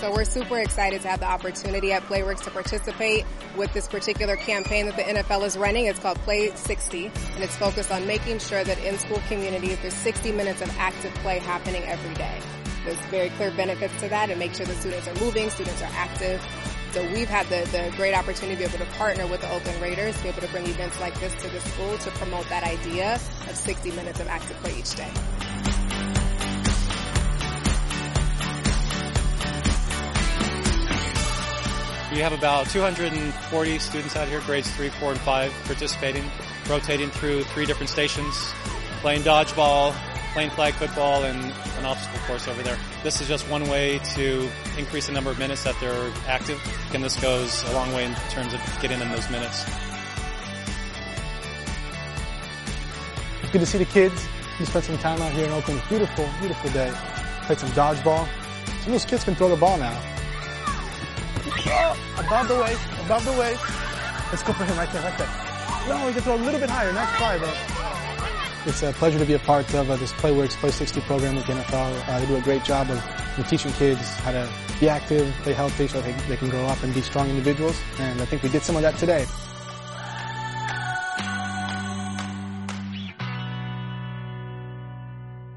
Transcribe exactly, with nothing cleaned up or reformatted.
So we're super excited to have the opportunity at Playworks to participate with this particular campaign that the N F L is running. It's called Play sixty, and it's focused on making sure that in school communities there's sixty minutes of active play happening every day. There's very clear benefits to that, and make sure that students are moving, students are active. So we've had the, the great opportunity to be able to partner with the Oakland Raiders to be able to bring events like this to the school to promote that idea of sixty minutes of active play each day. We have about two hundred forty students out here, grades three, four, and five, participating, rotating through three different stations, playing dodgeball, playing flag football, and an obstacle course over there. This is just one way to increase the number of minutes that they're active, and this goes a long way in terms of getting them those minutes. It's good to see the kids. We spent some time out here in Oakland. Beautiful, beautiful day. Played some dodgeball. Some of those kids can throw the ball now. Oh, above the waist, above the waist. Let's go for him right there, right there. No, he can throw a little bit higher. Nice try, though. It's a pleasure to be a part of uh, this Playworks Play sixty program with the N F L. Uh, they do a great job of you know, teaching kids how to be active, play healthy, so they, they can grow up and be strong individuals. And I think we did some of that today.